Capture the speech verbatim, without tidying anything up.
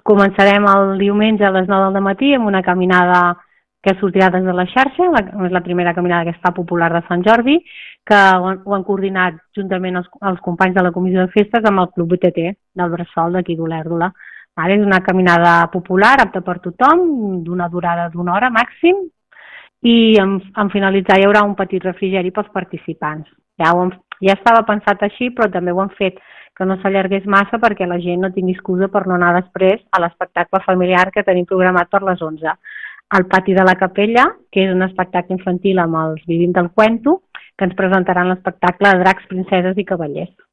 començarem el diumenge a les nou del matí amb una caminada que sortirà des de la xarxa, la, és la primera caminada que està popular de Sant Jordi, que ho han, ho han coordinat juntament els, els companys de la Comissió de Festes amb el Club B T T del Bressol d'aquí d'Olèrdola. Ara és una caminada popular, apta per tothom, d'una durada d'una hora màxim, i en, en finalitzar hi haurà un petit refrigeri pels participants. Ja, ho hem, ja estava pensat així, però també ho han fet que no s'allargués massa perquè la gent no tingui excusa per no anar després a l'espectacle familiar que tenim programat per les onze. Al pati de la Capella, que és un espectacle infantil amb els Vivim del Cuento, que ens presentaran l'espectacle de Dracs, Princeses i Cavallers.